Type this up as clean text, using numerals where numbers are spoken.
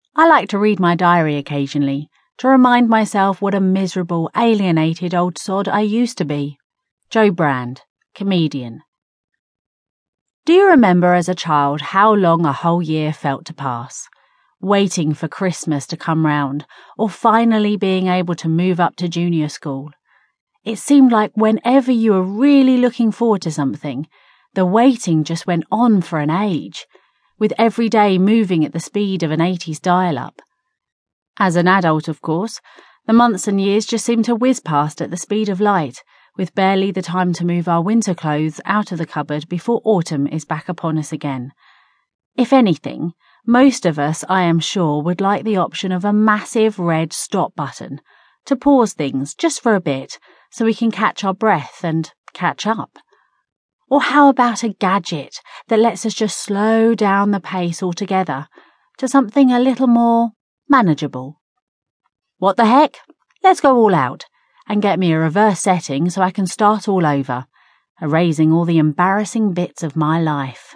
I like to read my diary occasionally to remind myself what a miserable, alienated old sod I used to be. Joe Brand, comedian. Do you remember as a child how long a whole year felt to pass? Waiting for Christmas to come round, or finally being able to move up to junior school. It seemed like whenever you were really looking forward to something, the waiting just went on for an age, with every day moving at the speed of an 80s dial-up. As an adult, of course, the months and years just seem to whiz past at the speed of light, with barely the time to move our winter clothes out of the cupboard before autumn is back upon us again. If anything, most of us, I am sure, would like the option of a massive red stop button to pause things just for a bit so we can catch our breath and catch up. Or how about a gadget that lets us just slow down the pace altogether to something a little more manageable? What the heck? Let's go all out and get me a reverse setting so I can start all over, erasing all the embarrassing bits of my life.